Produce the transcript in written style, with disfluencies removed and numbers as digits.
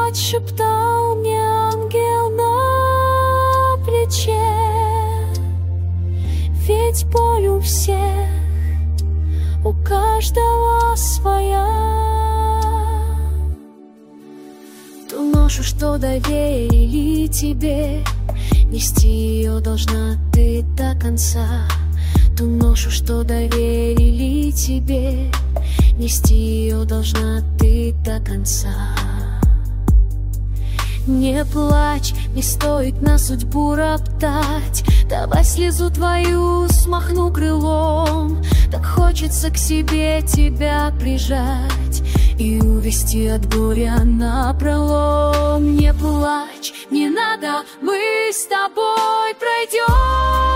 плачь, шептал мне ангел на плече. Ведь боль у всех, у каждого своя. Ту ношу, что доверили тебе, нести ее должна ты до конца. Ту ношу, что доверили тебе, нести ее должна ты до конца. Не плачь, не стоит на судьбу роптать. Давай слезу твою смахну крылом. Так хочется к себе тебя прижать и увести от горя напролом. Не плачь, не надо, мы с тобой пройдем.